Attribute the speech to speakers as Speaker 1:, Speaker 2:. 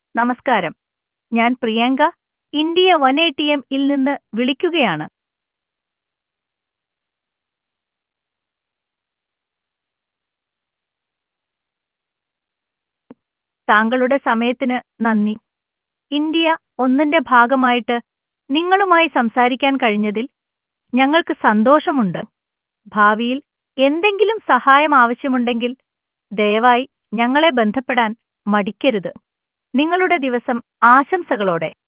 Speaker 1: നമസ്കാരം. ഞാൻ Priyanka, India 180M ൽ നിന്ന് വിളിക്കുകയാണ്. താങ്കളുടെ സമയത്തിന് നന്ദി. ഇന്ത്യ ഒന്നിന്റെ ഭാഗമായിട്ട് നിങ്ങളുമായി സംസാരിക്കാൻ കഴിഞ്ഞതിൽ ഞങ്ങൾക്ക് സന്തോഷമുണ്ട്. ഭാവിയിൽ എന്തെങ്കിലും സഹായം ആവശ്യമുണ്ടെങ്കിൽ ദയവായി ഞങ്ങളെ ബന്ധപ്പെടാൻ മടിക്കരുത്. നിങ്ങളുടെ ദിവസം ആശംസകളോടെ.